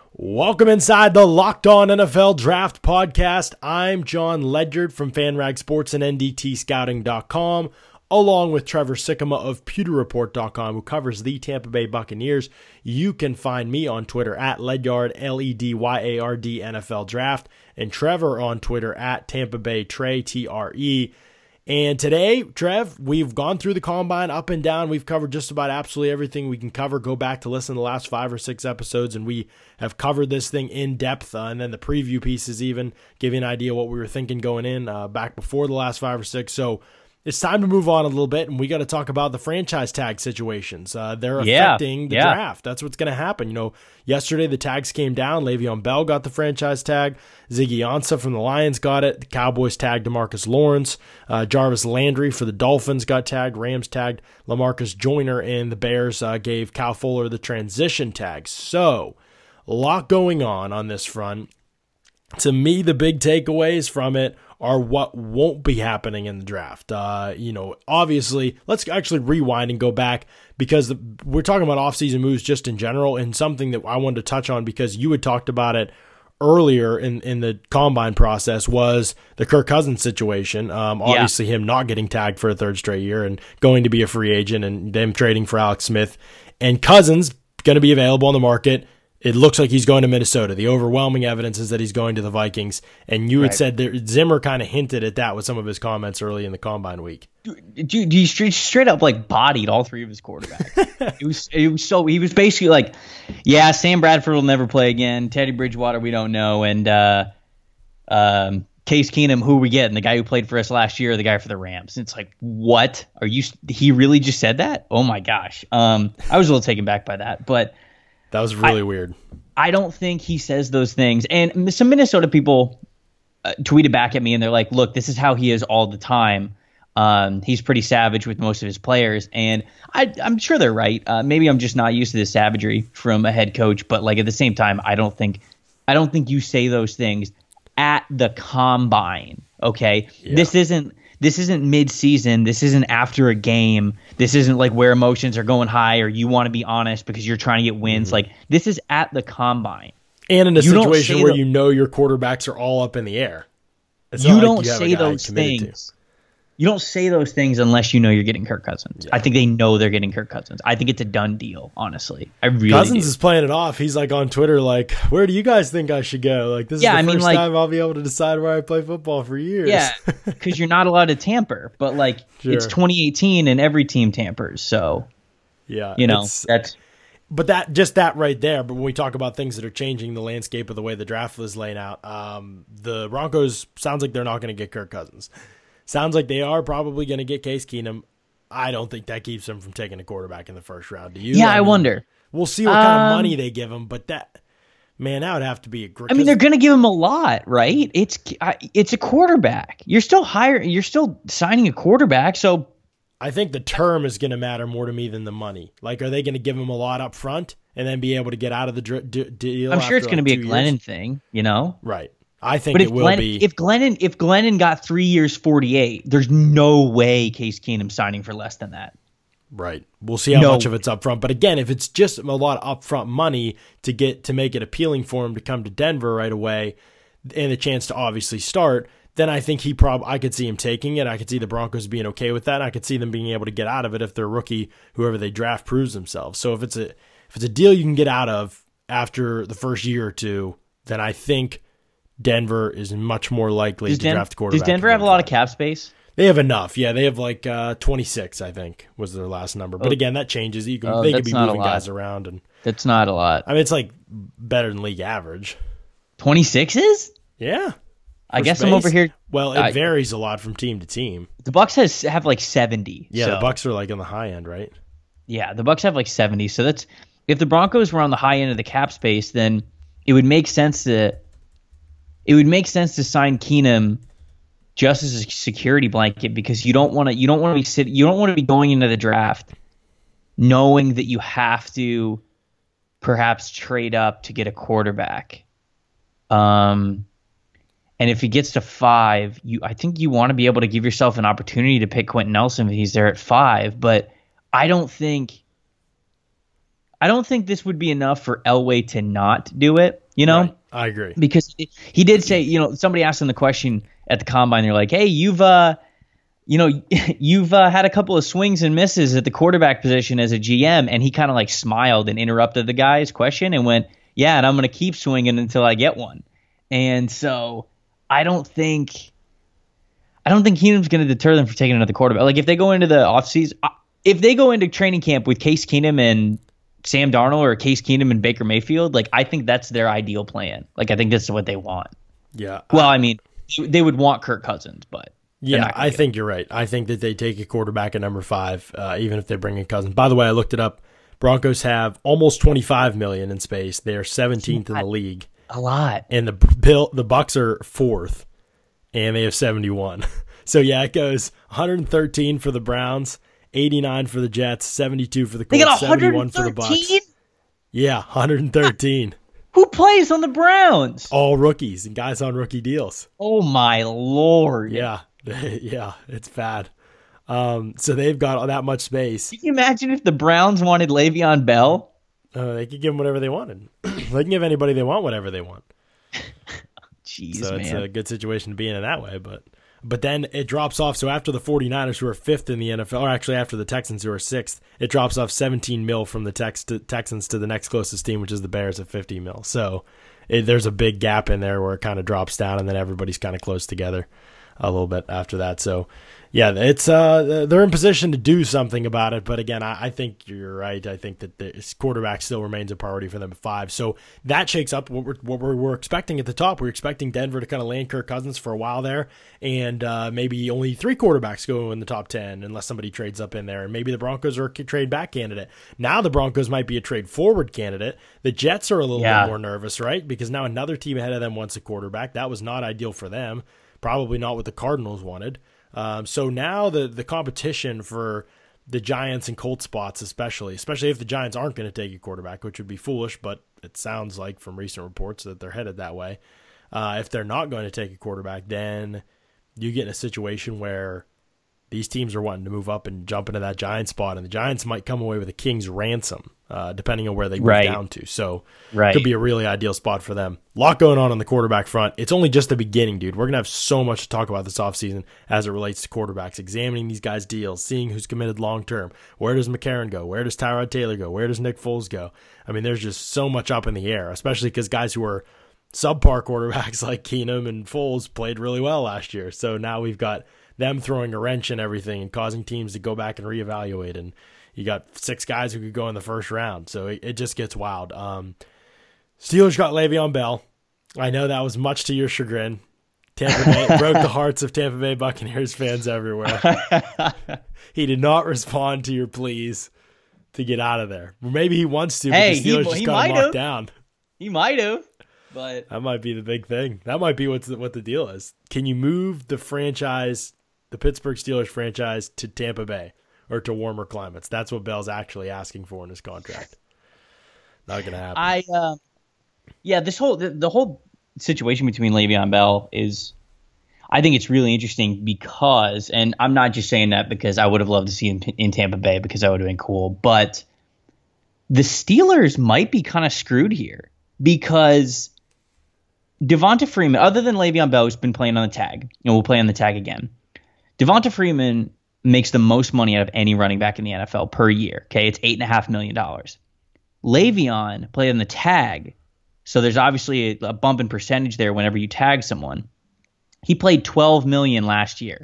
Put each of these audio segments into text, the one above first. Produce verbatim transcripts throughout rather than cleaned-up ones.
Welcome inside the Locked On N F L Draft Podcast. I'm John Ledyard from FanRag Sports and N D T Scouting dot com, along with Trevor Sikkema of Pewter Report dot com, who covers the Tampa Bay Buccaneers. You can find me on Twitter at Ledyard, L E D Y A R D N F L Draft, and Trevor on Twitter at Tampa Bay Trey, T R E. And today, Trev, we've gone through the combine up and down. We've covered just about absolutely everything we can cover. Go back to listen to the last five or six episodes, and we have covered this thing in depth. Uh, and then the preview pieces even give you an idea what we were thinking going in uh, back before the last five or six. So it's time to move on a little bit, and we got to talk about the franchise tag situations. Uh, they're yeah, affecting the yeah. draft. That's what's going to happen. You know, yesterday the tags came down. Le'Veon Bell got the franchise tag. Ziggy Ansah from the Lions got it. The Cowboys tagged DeMarcus Lawrence. Uh, Jarvis Landry for the Dolphins got tagged. Rams tagged LaMarcus Joyner, and the Bears uh, gave Kyle Fuller the transition tag. So, a lot going on on this front. To me, the big takeaways from it are what won't be happening in the draft. Uh, you know, obviously, let's actually rewind and go back because the, we're talking about offseason moves just in general, and something that I wanted to touch on because you had talked about it earlier in, in the combine process was the Kirk Cousins situation. Um, obviously, yeah. him not getting tagged for a third straight year and going to be a free agent, and them trading for Alex Smith. And Cousins going to be available on the market. It looks like he's going to Minnesota. The overwhelming evidence is that he's going to the Vikings. And you had right. said that Zimmer kind of hinted at that with some of his comments early in the combine week. Dude, he straight, straight up like bodied all three of his quarterbacks. it was it was so he was basically like, yeah, Sam Bradford will never play again. Teddy Bridgewater, we don't know, and uh, um, Case Keenum, who are we getting? The guy who played for us last year, or the guy for the Rams? And it's like, what are you? He really just said that? Oh my gosh! Um, I was a little taken back by that, but. That was really I, weird. I don't think he says those things. And some Minnesota people uh, tweeted back at me, and they're like, look, this is how he is all the time. Um, he's pretty savage with most of his players. And I, I'm sure they're right. Uh, maybe I'm just not used to this savagery from a head coach. But like at the same time, I don't think I don't think you say those things at the combine. OK, yeah. This isn't. This isn't mid-season. This isn't after a game. This isn't like where emotions are going high or you want to be honest because you're trying to get wins. Mm-hmm. Like this is at the combine. And in a you situation where the, you know your quarterbacks are all up in the air. It's you not don't like you say those things. To. You don't say those things unless you know you're getting Kirk Cousins. Yeah. I think they know they're getting Kirk Cousins. I think it's a done deal, honestly. I really Cousins do. is playing it off. He's like on Twitter like, where do you guys think I should go? Like this yeah, is the I mean, first like, time I'll be able to decide where I play football for years. Yeah, because you're not allowed to tamper. But like sure. It's twenty eighteen and every team tampers. So, yeah, you know, that's... But that just that right there. But when we talk about things that are changing the landscape of the way the draft is laying out, um, the Broncos sounds like they're not going to get Kirk Cousins. Sounds like they are probably going to get Case Keenum. I don't think that keeps them from taking a quarterback in the first round. Do you? Yeah, I, I mean, wonder. We'll see what um, kind of money they give him, but that, man, that would have to be a great. I mean, they're going to give him a lot, right? It's it's a quarterback. You're still hiring. You're still signing a quarterback, so. I think the term is going to matter more to me than the money. Like, are they going to give him a lot up front and then be able to get out of the dr- d- deal? I'm sure it's like going to be a Glennon years? thing, you know? Right. I think but it if will Glennon, be. If Glennon, if Glennon got three years, forty-eight, there's no way Case Keenum signing for less than that. Right. We'll see how no. much of it's up front. But again, if it's just a lot of upfront money to get to make it appealing for him to come to Denver right away and a chance to obviously start, then I think he prob I could see him taking it. I could see the Broncos being okay with that. I could see them being able to get out of it if their rookie, whoever they draft, proves themselves. So if it's a if it's a deal you can get out of after the first year or two, then I think Denver is much more likely does to Den- draft a quarterback. Does Denver have a lot of cap space? They have enough. Yeah, they have like uh, twenty-six, I think, was their last number. But oh. again, that changes. You can oh, they could be moving lot. guys around, and that's not a lot. I mean, it's like better than league average. twenty-six is? Yeah. I guess space. I'm over here. Well, it I, varies a lot from team to team. The Bucks has have like seventy. Yeah, so. the Bucks are like on the high end, right? Yeah, the Bucks have like seventy. So that's if the Broncos were on the high end of the cap space, then it would make sense to it would make sense to sign Keenum just as a security blanket because you don't want to you don't want to be sit, you don't want to be going into the draft knowing that you have to perhaps trade up to get a quarterback. Um And if he gets to five, you I think you want to be able to give yourself an opportunity to pick Quentin Nelson if he's there at five. But I don't think I don't think this would be enough for Elway to not do it, you know? Right. I agree. Because he did say, you know, somebody asked him the question at the combine. They're like, hey, you've, uh, you know, you've uh, had a couple of swings and misses at the quarterback position as a G M. And he kind of like smiled and interrupted the guy's question and went, yeah, and I'm going to keep swinging until I get one. And so I don't think, I don't think Keenum's going to deter them from taking another quarterback. Like if they go into the offseason, if they go into training camp with Case Keenum and Sam Darnold or Case Keenum and Baker Mayfield, like I think that's their ideal plan. Like I think this is what they want. Yeah. Well, I mean, they would want Kirk Cousins, but yeah, I think you're right. I think that they take a quarterback at number five, uh, even if they bring in Cousins. By the way, I looked it up. Broncos have almost twenty-five million dollars in space. They are seventeenth in the league. A lot. And the Bill, the Bucks are fourth, and they have seventy-one. So yeah, it goes one hundred thirteen for the Browns, eighty-nine for the Jets, seventy-two for the Colts, they got seventy-one for the Bucks. Yeah, one hundred thirteen. Who plays on the Browns? All rookies and guys on rookie deals. Oh my Lord. Yeah, yeah, it's bad. Um, so they've got that much space. Can you imagine if the Browns wanted Le'Veon Bell? Uh, they could give him whatever they wanted. They can give anybody they want whatever they want. Jeez, so man. It's a good situation to be in in that way. But but then it drops off. So after the 49ers, who are fifth in the N F L, or actually after the Texans, who are sixth, it drops off seventeen mil from the Tex- to Texans to the next closest team, which is the Bears at fifty mil. So it, there's a big gap in there where it kind of drops down, and then everybody's kind of close together a little bit after that. So yeah, it's uh they're in position to do something about it. But again, I, I think you're right. I think that the quarterback still remains a priority for them at five. So that shakes up what we're, what we're, we're expecting at the top. We're expecting Denver to kind of land Kirk Cousins for a while there, and uh, maybe only three quarterbacks go in the top ten unless somebody trades up in there. And maybe the Broncos are a trade back candidate. Now the Broncos might be a trade forward candidate. The Jets are a little yeah. bit more nervous, right? Because now another team ahead of them wants a quarterback. That was not ideal for them. Probably not what the Cardinals wanted. Um, so now the the competition for the Giants and Colts spots, especially, especially if the Giants aren't going to take a quarterback, which would be foolish, but it sounds like from recent reports that they're headed that way. Uh, if they're not going to take a quarterback, then you get in a situation where these teams are wanting to move up and jump into that Giants spot, and the Giants might come away with a king's ransom, uh, depending on where they move right. down to. So right. it could be a really ideal spot for them. A lot going on on the quarterback front. It's only just the beginning, dude. We're going to have so much to talk about this offseason as it relates to quarterbacks, examining these guys' deals, seeing who's committed long-term. Where does McCarron go? Where does Tyrod Taylor go? Where does Nick Foles go? I mean, there's just so much up in the air, especially because guys who are subpar quarterbacks like Keenum and Foles played really well last year. So now we've got them throwing a wrench in everything and causing teams to go back and reevaluate. And you got six guys who could go in the first round. So it, it just gets wild. Um, Steelers got Le'Veon Bell. I know that was much to your chagrin. Tampa Bay broke the hearts of Tampa Bay Buccaneers fans everywhere. He did not respond to your pleas to get out of there. Maybe he wants to, hey, but the Steelers he, just he got him locked have. down. He might have, but that might be the big thing. That might be what's the, what the deal is. Can you move the franchise, the Pittsburgh Steelers franchise, to Tampa Bay or to warmer climates? That's what Bell's actually asking for in his contract. Not going to happen. I, uh, yeah, this whole the, the whole situation between Le'Veon Bell is, I think it's really interesting because, and I'm not just saying that because I would have loved to see him in Tampa Bay because that would have been cool, but the Steelers might be kind of screwed here because Devonta Freeman, other than Le'Veon Bell, who's been playing on the tag, and will play on the tag again, Devonta Freeman makes the most money out of any running back in the N F L per year. Okay, it's eight and a half million dollars. Le'Veon played on the tag, so there's obviously a, a bump in percentage there whenever you tag someone. He played twelve million dollars last year,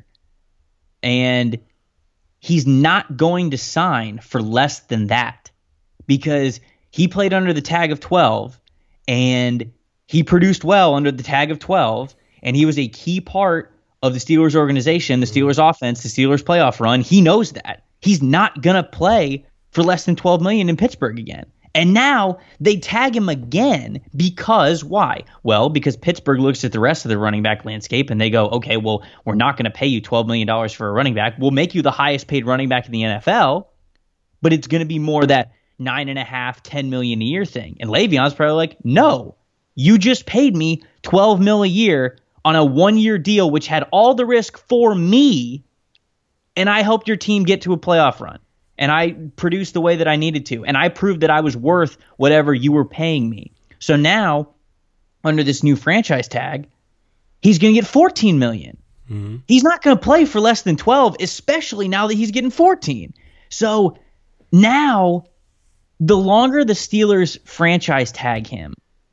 and he's not going to sign for less than that because he played under the tag of twelve, and he produced well under the tag of twelve, and he was a key part of the Steelers organization, the Steelers offense, the Steelers playoff run. He knows that. He's not going to play for less than twelve million dollars in Pittsburgh again. And now they tag him again because why? Well, because Pittsburgh looks at the rest of the running back landscape and they go, okay, well, we're not going to pay you twelve million dollars for a running back. We'll make you the highest paid running back in the N F L, but it's going to be more that nine and a half, ten million a year thing. And Le'Veon's probably like, no, you just paid me twelve mil a year on a one-year deal, which had all the risk for me, and I helped your team get to a playoff run. and I produced the way that I needed to, and I proved that I was worth whatever you were paying me. So now, under this new franchise tag, he's going to get fourteen million dollars. Mm-hmm. He's not going to play for less than twelve, especially now that he's getting fourteen. So now, the longer the Steelers franchise tag him,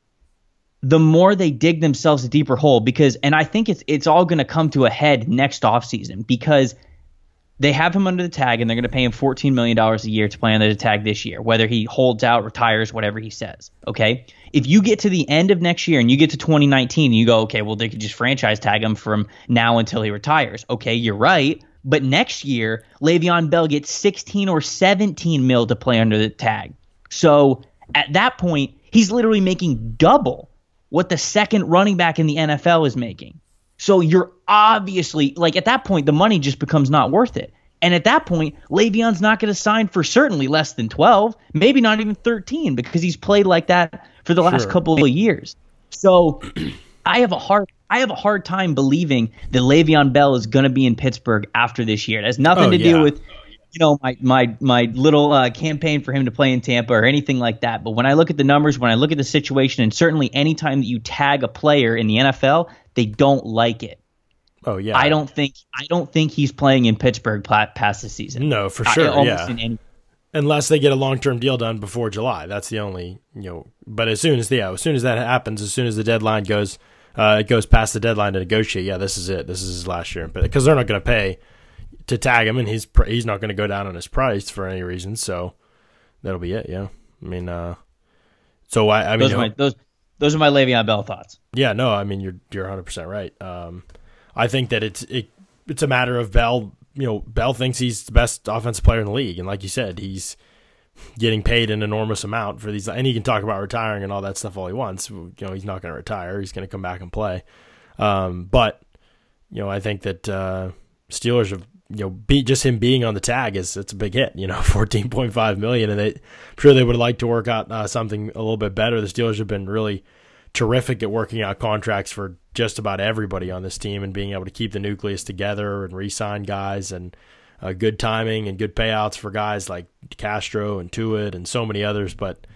the more they dig themselves a deeper hole, because, and I think it's it's all going to come to a head next offseason, because they have him under the tag and they're going to pay him fourteen million dollars a year to play under the tag this year, whether he holds out, retires, whatever he says. Okay. If you get to the end of next year and you get to twenty nineteen and you go, okay, well, they could just franchise tag him from now until he retires. Okay, you're right. But next year, Le'Veon Bell gets sixteen or seventeen mil to play under the tag. So at that point, he's literally making double what the second running back in the N F L is making. So you're obviously, like, at that point, the money just becomes not worth it. And at that point, Le'Veon's not going to sign for certainly less than twelve, maybe not even thirteen, because he's played like that for the last sure. couple of years. So I have a hard I have a hard time believing that Le'Veon Bell is going to be in Pittsburgh after this year. It has nothing oh, to yeah. do with, you know, my my my little uh, campaign for him to play in Tampa or anything like that. But when I look at the numbers, when I look at the situation, and certainly anytime that you tag a player in the N F L, they don't like it. Oh yeah. I don't think I don't think he's playing in Pittsburgh past this season. No, for sure. I, yeah. In any- Unless they get a long-term deal done before July, that's the only, you know. But as soon as yeah, as soon as that happens, as soon as the deadline goes, uh, it goes past the deadline to negotiate. Yeah, this is it. This is his last year, but because they're not going to pay to tag him, and he's he's not going to go down on his price for any reason. So that'll be it. Yeah, I mean, uh, so I, I mean, those are, my, those those are my Le'Veon Bell thoughts. Yeah, no, I mean, you're you're one hundred percent right. Um, I think that it's it, it's a matter of Bell. You know, Bell thinks he's the best offensive player in the league, and like you said, he's getting paid an enormous amount for these. And he can talk about retiring and all that stuff all he wants. You know, he's not going to retire; he's going to come back and play. Um, but you know, I think that uh, Steelers have, you know, be, just him being on the tag is it's a big hit. You know, fourteen point five million, and they, I'm sure they would like to work out uh, something a little bit better. The Steelers have been really terrific at working out contracts for just about everybody on this team and being able to keep the nucleus together and re-sign guys, and uh, good timing and good payouts for guys like Castro and Tuitt and so many others. But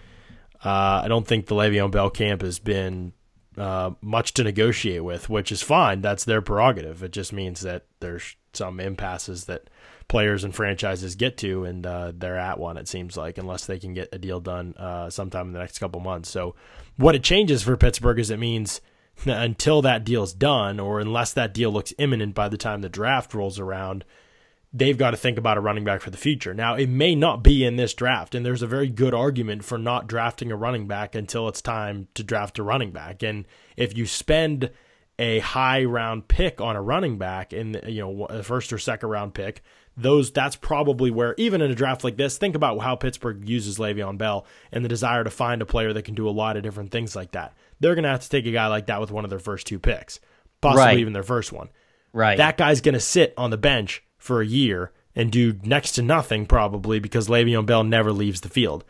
uh, I don't think the Le'Veon Bell camp has been uh, much to negotiate with, which is fine. That's their prerogative. It just means that there's some impasses that players and franchises get to, and uh, they're at one, it seems like, unless they can get a deal done uh, sometime in the next couple months. So what it changes for Pittsburgh is it means until that deal's done, or unless that deal looks imminent by the time the draft rolls around, they've got to think about a running back for the future. Now, it may not be in this draft, and there's a very good argument for not drafting a running back until it's time to draft a running back. And if you spend a high round pick on a running back, in, you know, a first or second round pick, those that's probably where, even in a draft like this, think about how Pittsburgh uses Le'Veon Bell and the desire to find a player that can do a lot of different things like that. They're going to have to take a guy like that with one of their first two picks, possibly right. even their first one. Right. That guy's going to sit on the bench for a year and do next to nothing probably, because Le'Veon Bell never leaves the field.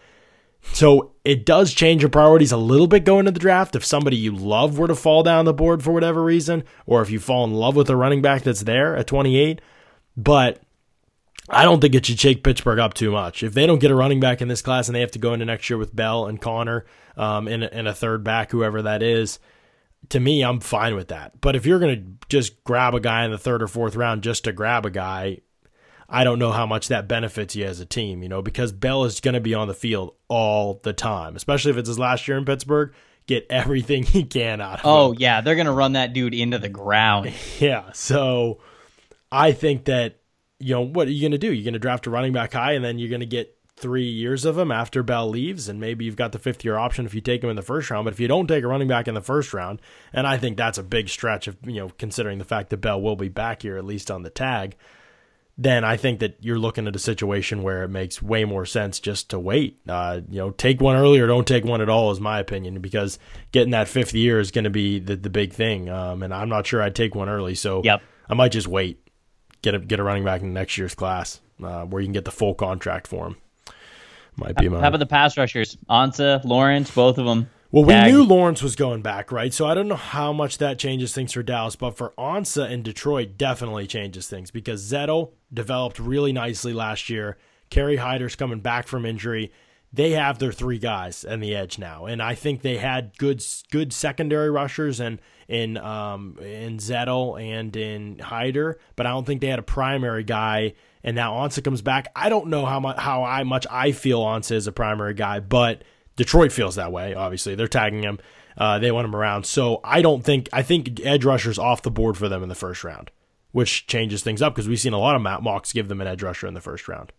So it does change your priorities a little bit going into the draft. If somebody you love were to fall down the board for whatever reason, or if you fall in love with a running back that's there at twenty-eight, but I don't think it should shake Pittsburgh up too much. If they don't get a running back in this class and they have to go into next year with Bell and Connor um, and, and a third back, whoever that is, to me, I'm fine with that. But if you're going to just grab a guy in the third or fourth round just to grab a guy, I don't know how much that benefits you as a team, you know, because Bell is going to be on the field all the time, especially if it's his last year in Pittsburgh. Get everything he can out of him. Oh, yeah, they're going to run that dude into the ground. Yeah, so I think that, you know, what are you going to do? You're going to draft a running back high, and then you're going to get three years of him after Bell leaves, and maybe you've got the fifth-year option if you take him in the first round. But if you don't take a running back in the first round, and I think that's a big stretch of, you know, considering the fact that Bell will be back here, at least on the tag, then I think that you're looking at a situation where it makes way more sense just to wait. Uh, you know, take one early or don't take one at all is my opinion, because getting that fifth year is going to be the, the big thing. Um, and I'm not sure I'd take one early, so yep. I might just wait. Get a get a running back in next year's class uh, where you can get the full contract for him. Might be my. How about the pass rushers? Ansah, Lawrence, both of them. Well, we tagged. knew Lawrence was going back, right? So I don't know how much that changes things for Dallas, but for Ansah in Detroit, definitely changes things, because Zettel developed really nicely last year, Kerry Hyder's coming back from injury. They have their three guys on the edge now, and I think they had good good secondary rushers and in um in Zettel and in Hyder, but I don't think they had a primary guy. And now Ansah comes back. I don't know how much how I much I feel Ansah is a primary guy, but Detroit feels that way. Obviously, they're tagging him. Uh, they want him around, so I don't think I think edge rushers off the board for them in the first round, which changes things up because we've seen a lot of mocks give them an edge rusher in the first round.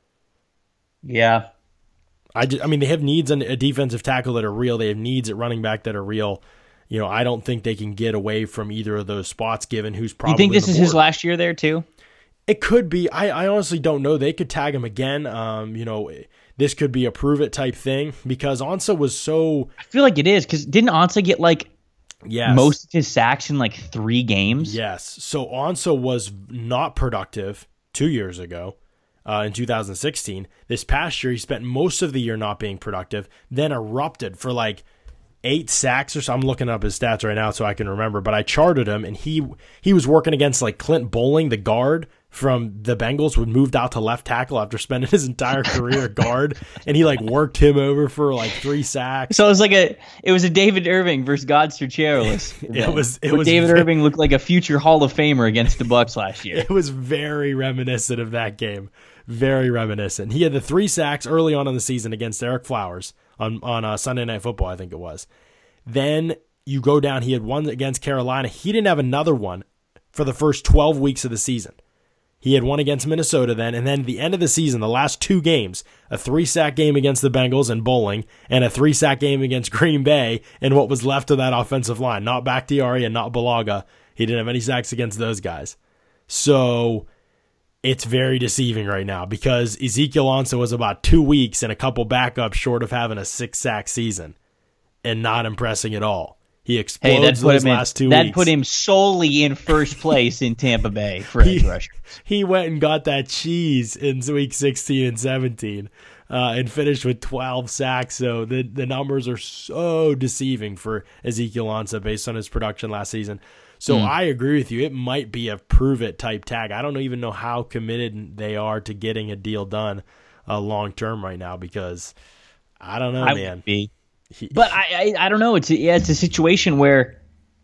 Yeah. I, just, I mean, they have needs on a defensive tackle that are real. They have needs at running back that are real. You know, I don't think they can get away from either of those spots given who's probably. You think this the is board. his last year there too? It could be. I, I honestly don't know. They could tag him again. Um, you know, this could be a prove it type thing because Ansah was so. I feel like it is because didn't Ansah get like yes. most of his sacks in like three games? Yes. So Ansah was not productive two years ago. Uh, in two thousand sixteen. This past year, he spent most of the year not being productive, then erupted for like eight sacks or so. I'm looking up his stats right now so I can remember, but I charted him, and he he was working against like Clint Bowling, the guard from the Bengals, who moved out to left tackle after spending his entire career at guard, and he like worked him over for like three sacks. So it was like a it was a David Irving versus Godster Chairless. it was it Where was David very, Irving looked like a future Hall of Famer against the Bucs last year. It was very reminiscent of that game. Very reminiscent. He had the three sacks early on in the season against Eric Flowers on, on uh, Sunday Night Football, I think it was. Then you go down, he had one against Carolina. He didn't have another one for the first twelve weeks of the season. He had one against Minnesota then, and then the end of the season, the last two games, a three-sack game against the Bengals and Bowling, and a three-sack game against Green Bay, and what was left of that offensive line. Not Bakhtiari and not Balaga. He didn't have any sacks against those guys. So it's very deceiving right now because Ezekiel Ansah was about two weeks and a couple backups short of having a six-sack season and not impressing at all. He explodes hey, that put those him last in, two that weeks. That put him solely in first place in Tampa Bay for edge rushers. He went and got that cheese in week sixteen and seventeen uh, and finished with twelve sacks. So the, the numbers are so deceiving for Ezekiel Ansah based on his production last season. So mm. I agree with you. It might be a prove-it type tag. I don't even know how committed they are to getting a deal done uh, long-term right now because I don't know, I man. Would be. He, but I, I I don't know. It's a, yeah, it's a situation where,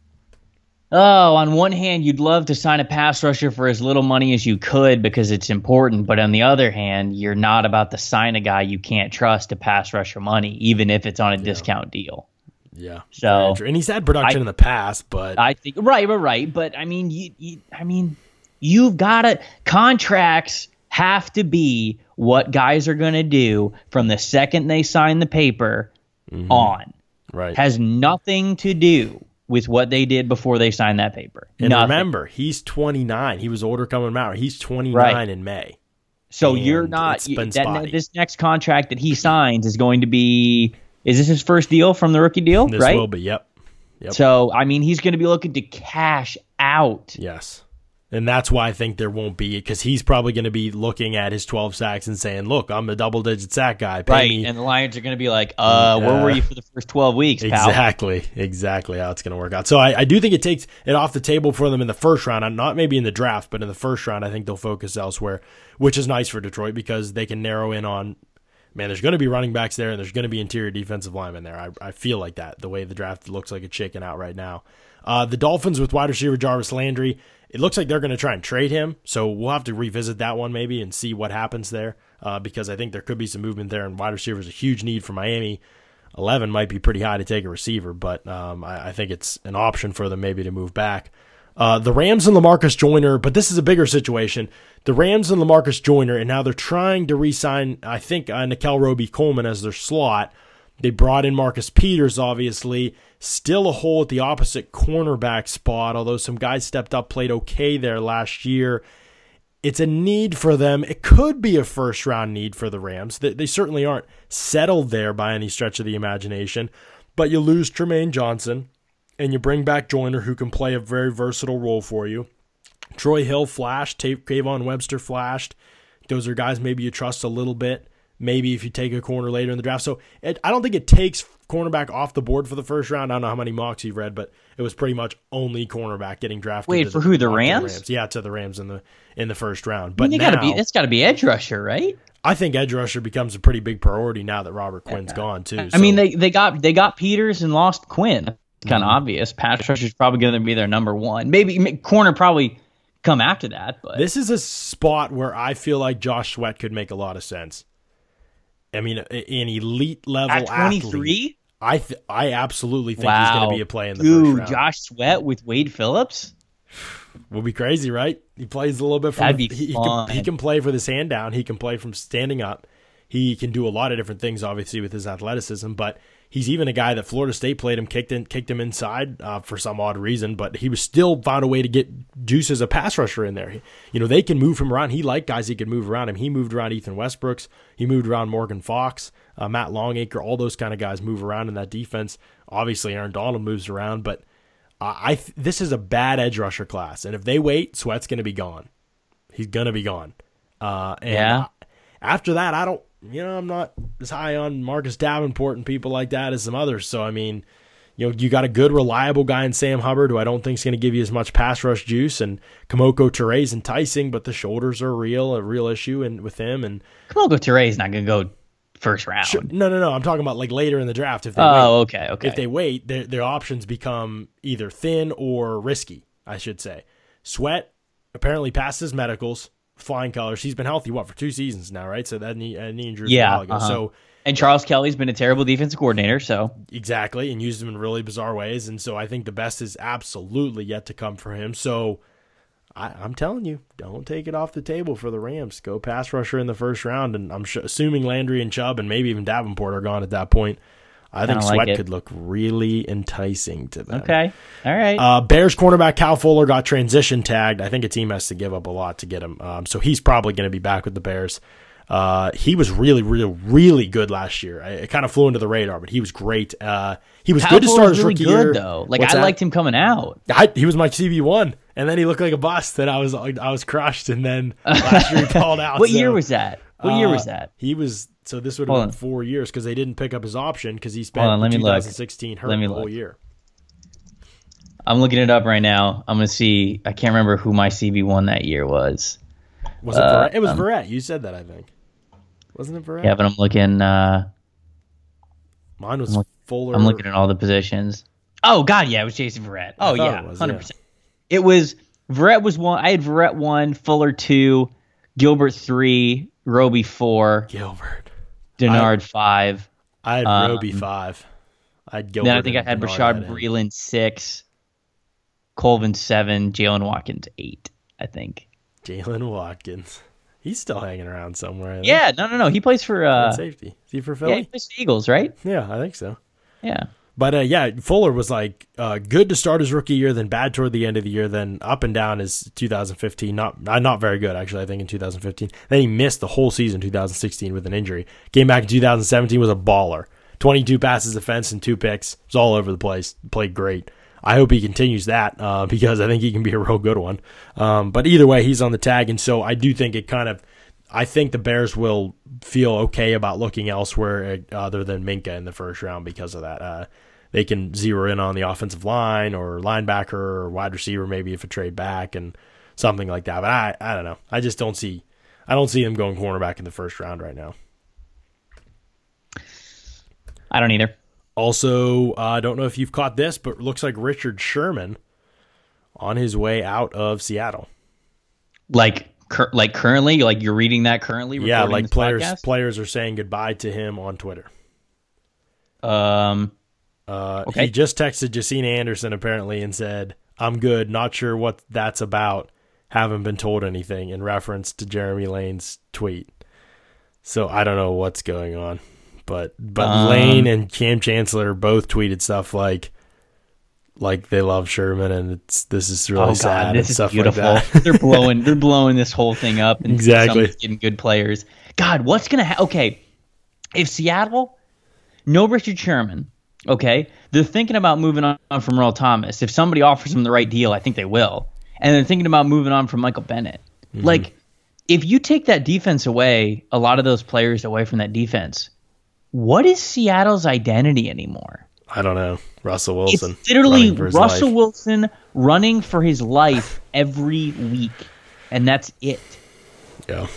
oh, on one hand, you'd love to sign a pass rusher for as little money as you could because it's important. But on the other hand, you're not about to sign a guy you can't trust to pass rusher money, even if it's on a yeah. discount deal. Yeah. So and he's had production I, in the past, but I think right, right, right. But I mean, you, you I mean, you've got to contracts have to be what guys are going to do from the second they sign the paper mm-hmm. on. Right. Has nothing to do with what they did before they signed that paper. And nothing. Remember, he's twenty-nine. He was older coming out. He's twenty-nine right. in May. So and you're not you, that, this next contract that he signs is going to be. Is this his first deal from the rookie deal? This right? will be, yep. yep. So, I mean, he's going to be looking to cash out. Yes. And that's why I think there won't be, because he's probably going to be looking at his twelve sacks and saying, look, I'm a double-digit sack guy. Pay right, me. And the Lions are going to be like, uh, where uh, were you for the first twelve weeks, pal? Exactly, exactly how it's going to work out. So I, I do think it takes it off the table for them in the first round, not maybe in the draft, but in the first round, I think they'll focus elsewhere, which is nice for Detroit because they can narrow in on, man, there's going to be running backs there, and there's going to be interior defensive linemen there. I, I feel like that, the way the draft looks like it's shaking out right now. Uh, the Dolphins with wide receiver Jarvis Landry, it looks like they're going to try and trade him, so we'll have to revisit that one maybe and see what happens there uh, because I think there could be some movement there, and wide receiver is a huge need for Miami. eleven might be pretty high to take a receiver, but um, I, I think it's an option for them maybe to move back. Uh, the Rams and LaMarcus Joyner, but this is a bigger situation. The Rams and LaMarcus Joyner, and now they're trying to re-sign, I think, uh, Nickel Roby-Coleman as their slot. They brought in Marcus Peters, obviously. Still a hole at the opposite cornerback spot, although some guys stepped up, played okay there last year. It's a need for them. It could be a first-round need for the Rams. They, they certainly aren't settled there by any stretch of the imagination, but you lose Tremaine Johnson, and you bring back Joyner, who can play a very versatile role for you. Troy Hill flashed. Kayvon Webster flashed. Those are guys maybe you trust a little bit, maybe if you take a corner later in the draft. So it, I don't think it takes cornerback off the board for the first round. I don't know how many mocks you've read, but it was pretty much only cornerback getting drafted. Wait, for the, who, the Rams? the Rams? Yeah, to the Rams in the in the first round. But I mean, now, gotta be, it's got to be edge rusher, right? I think edge rusher becomes a pretty big priority now that Robert Quinn's yeah. gone too. I so. mean, they they got they got Peters and lost Quinn. It's kind of mm-hmm. obvious. Pass rusher is probably going to be their number one. Maybe corner probably come after that. But this is a spot where I feel like Josh Sweat could make a lot of sense. I mean, an elite level at twenty-three. I th- I absolutely think wow. he's going to be a play in the Dude, first round. Josh Sweat with Wade Phillips will be crazy, right? He plays a little bit from That'd the, be he, fun. He, can, he can play for this hand down. He can play from standing up. He can do a lot of different things, obviously, with his athleticism. But he's even a guy that Florida State played him, kicked in, kicked him inside uh, for some odd reason. But he was still found a way to get juice as a pass rusher in there. He, you know, they can move him around. He liked guys he could move around him. He moved around Ethan Westbrooks. He moved around Morgan Fox, uh, Matt Longacre. All those kind of guys move around in that defense. Obviously, Aaron Donald moves around, but uh, I th- this is a bad edge rusher class. And if they wait, Sweat's going to be gone. He's going to be gone. Uh, and yeah. after that, I don't. You know, I'm not as high on Marcus Davenport and people like that as some others. So, I mean, you know, you got a good, reliable guy in Sam Hubbard, who I don't think is going to give you as much pass rush juice. And Kamoko Toure's enticing, but the shoulders are real, a real issue and with him. And Kamoko Toure's not going to go first round. Sure, no, no, no. I'm talking about like later in the draft. If they oh, wait. okay, okay. If they wait, their, their options become either thin or risky, I should say. Sweat apparently passes medicals. Flying colors. He's been healthy, what, for two seasons now, right? So that knee, uh, knee injury yeah, a while ago. Uh-huh. So, and Charles Kelly's been a terrible defensive coordinator, so. Exactly, and used him in really bizarre ways. And so I think the best is absolutely yet to come for him. So I, I'm telling you, don't take it off the table for the Rams. Go pass rusher in the first round. And I'm sh- assuming Landry and Chubb and maybe even Davenport are gone at that point. I think Sweat like could look really enticing to them. Okay. All right. Uh, Bears cornerback Cal Fuller got transition tagged. I think a team has to give up a lot to get him. Um, so he's probably going to be back with the Bears. Uh, he was really, really, really good last year. I, it kind of flew under the radar, but he was great. Uh, he was Cal good to Fuller's start his really rookie good, year. though. Like, What's I that? liked him coming out. I, he was my C B one, and then he looked like a bust, and I was I was crushed. And then last year he called out. What so, year was that? What uh, year was that? He was. So this would have been four years because they didn't pick up his option because he spent on, let me twenty sixteen look. hurt let me the whole look. year. I'm looking it up right now. I'm going to see. I can't remember who my C B one that year was. Was it uh, Verrett? It was um, Verrett. You said that, I think. Wasn't it Verrett? Yeah, but I'm looking. Uh, Mine was I'm Fuller. I'm looking at all the positions. Oh, God, yeah, it was Jason Verrett. Oh, yeah, it was, one hundred percent. Yeah. It was, Verrett was one. I had Verrett one, Fuller two, Gilbert three, Roby four. Gilbert. Denard I, five. I had um, Roby five. I had Gilbert. Then I think I had Rashad Breeland six, Colvin seven, Jalen Watkins eight, I think. Jalen Watkins. He's still hanging around somewhere. Yeah, no, no, no. He plays for uh, safety. Is he for Philly? Yeah, he plays for the Eagles, right? Yeah, I think so. Yeah. But uh, yeah, Fuller was like uh, good to start his rookie year, then bad toward the end of the year, then up and down his two thousand fifteen. Not uh, not very good, actually, I think, in two thousand fifteen. Then he missed the whole season two thousand sixteen with an injury. Came back in two thousand seventeen, was a baller. twenty-two passes defense and two picks. It was all over the place. Played great. I hope he continues that uh, because I think he can be a real good one. Um, but either way, he's on the tag, and so I do think it kind of – I think the Bears will feel okay about looking elsewhere other than Minka in the first round because of that. Uh, they can zero in on the offensive line or linebacker or wide receiver maybe if a trade back and something like that. But I, I don't know. I just don't see I don't see them going cornerback in the first round right now. I don't either. Also, uh, I don't know if you've caught this, but it looks like Richard Sherman on his way out of Seattle. Like cur- like currently? Like you're reading that currently? Yeah, like players podcast? players are saying goodbye to him on Twitter. Um, uh, okay. He just texted Jacina Anderson apparently and said, "I'm good. Not sure what that's about. Haven't been told anything," in reference to Jeremy Lane's tweet. So I don't know what's going on. But but um, Lane and Cam Chancellor both tweeted stuff like like they love Sherman and it's this is really oh sad God, this and is stuff beautiful. like that. they're blowing they're blowing this whole thing up and exactly getting good players. God, what's gonna happen? Okay, if Seattle, no Richard Sherman, okay, they're thinking about moving on from Earl Thomas. If somebody offers them the right deal, I think they will. And they're thinking about moving on from Michael Bennett. Mm-hmm. Like, if you take that defense away, a lot of those players away from that defense. What is Seattle's identity anymore? I don't know. Russell Wilson. It's literally Russell life. Wilson running for his life every week, and that's it. Yeah.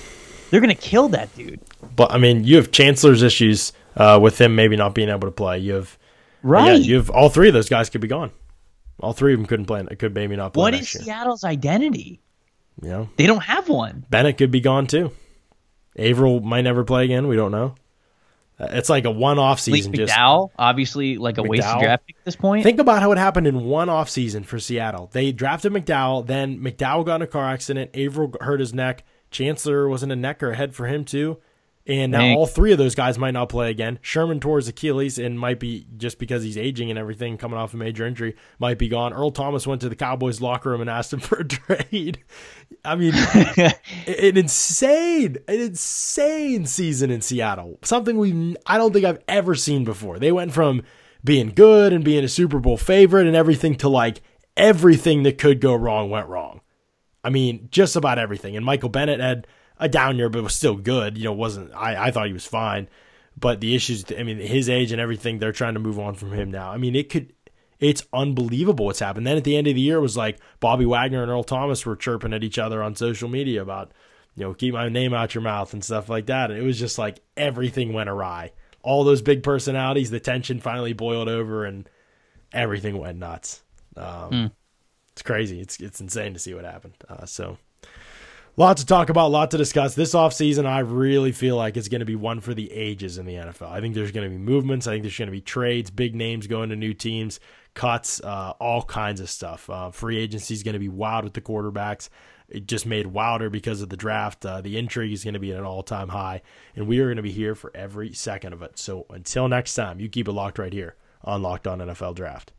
They're going to kill that dude. But, I mean, you have Chancellor's issues uh, with him maybe not being able to play. You have right. Yeah, you have all three of those guys could be gone. All three of them couldn't play. Could maybe not play What next is year. Seattle's identity? You know? They don't have one. Bennett could be gone, too. Averill might never play again. We don't know. Uh, it's like a one-off season. Lee just McDowell, obviously, like a McDowell. wasted draft pick at this point. Think about how it happened in one off season for Seattle. They drafted McDowell, then McDowell got in a car accident. Averill hurt his neck. Chancellor was in a neck or a head for him too. And now Dang. all three of those guys might not play again. Sherman tore his Achilles and might be, just because he's aging and everything, coming off a major injury, might be gone. Earl Thomas went to the Cowboys locker room and asked him for a trade. I mean, an insane, an insane season in Seattle. Something we I don't think I've ever seen before. They went from being good and being a Super Bowl favorite and everything to like everything that could go wrong went wrong. I mean, just about everything. And Michael Bennett had a down year, but was still good. You know, wasn't I, I thought he was fine. But the issues, I mean, his age and everything, they're trying to move on from him now. I mean, it could, it's unbelievable what's happened. Then at the end of the year, it was like Bobby Wagner and Earl Thomas were chirping at each other on social media about, you know, keep my name out your mouth and stuff like that. And it was just like everything went awry. All those big personalities, the tension finally boiled over and everything went nuts. Um, mm. It's crazy. It's it's insane to see what happened. Uh, so, lot to talk about, lot to discuss. This offseason, I really feel like it's going to be one for the ages in the N F L. I think there's going to be movements. I think there's going to be trades, big names going to new teams, cuts, uh, all kinds of stuff. Uh, free agency is going to be wild with the quarterbacks. It just made wilder because of the draft. Uh, the intrigue is going to be at an all-time high, and we are going to be here for every second of it. So until next time, you keep it locked right here on Locked On N F L Draft.